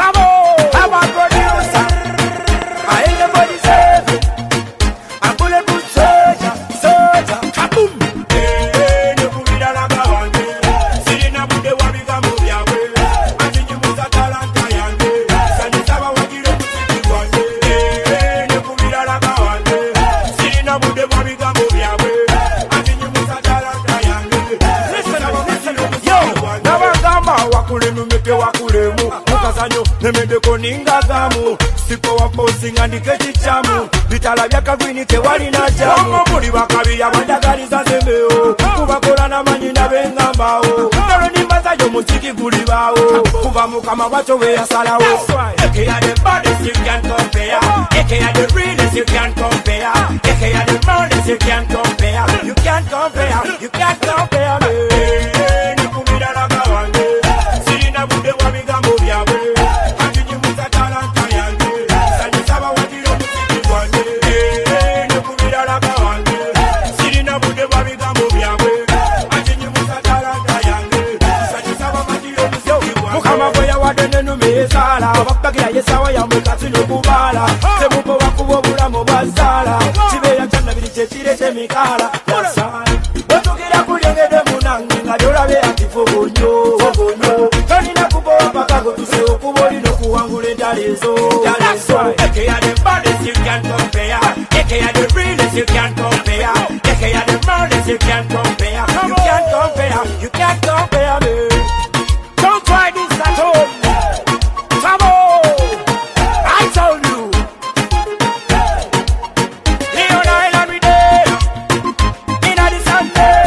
I'm a producer. I ain't nobody saving. I'm bulletproof soldier, soldier. Kaboom! Hey, no kubira langa wange. Sirina bude wabiga mu byawe. Ati nyimuza talanta yange. Sanizaba wagire musiki gwange. Hey, no kubira langa wange. Sirina bude wabiga mu byawe. Ati nyimuza talanta yange. Yo, nabagamba wakule numeke wakulemu. Mukazanyo nemedeko ningagamu. Sipo waposinga ndikechichamu. Bitala byakagwini tewalina jamu. Muli bakabi abandagaliza zembeo. Kubakola n'amanyina b'engambaawo. Nolo nimbaza yo musiki guli baawo. Kuba mukama bwatyo bwe yasalawo. Eke ya the baddest you can't compare. Eke ya the realest you can't compare. Eke ya the boldest you can't compare. You can't compare, you can't compare me. Nikubira langa wange. Sirina bude wabigambo byawe. Ati nyimuza talanta yange. Sanizaba wagire musiki gwange. Nikubira langa wange. Sirina bude wabigambo byawe. Ati nyimuza talanta yange. Sanizaba wagire musiki gwange. Mukama bwe yawadde n'enumizala. Abakubagira yesawa yamwe kati n'okubala. Temupo wakuba obulamu bwazaala. Kibeera kyannabiri kyekirete emikala. Otugira kulyengedde munange nga lyolabe ati fobonyo. Tolina kubowa mpaka gotuse okuba olina okuwangula entalo ezo. Eke ya the baddest you can't compare. Eke ya the realest you can't compare. Eke ya the boldest you can't compare. You can't compare, you can't compare me. Don't try this at home. Come on, I told you. Leon Island we there. Inna the Sunday.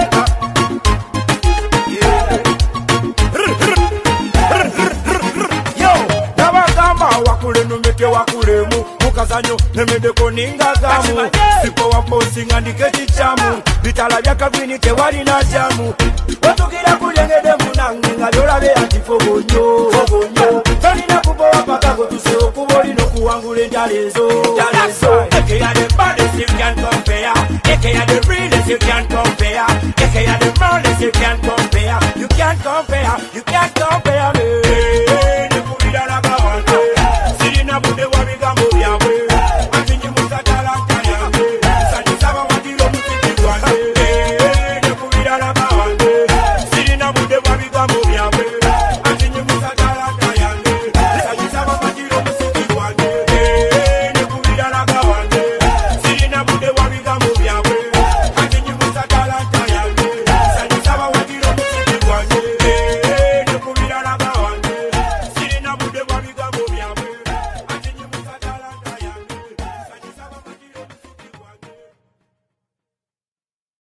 Yo, nabagamba wakule numeke wakulemu. Mukazanyo nemedeko ningagamu. Sipo waposinga ndikechichamu. Bitala byakagwini tewalina jamu. Otugira kulyengedde munange nga lyolabe ati fobonyo. Tolina kubowa mpaka gotuse okuba olina okuwangula entalo ezo. Eke ya the baddest you can't compare. Eke ya the realest you can't compare. Eke ya the boldest you can't compare. You can't compare, you can't compare me. Nikubira langa wange. Sirina bude wabigambo byawe. Ati nyimuza talanta yange. Sanizaba wagire musiki gwange. Nikubira langa wange. Sirina bude wabigambo byawe.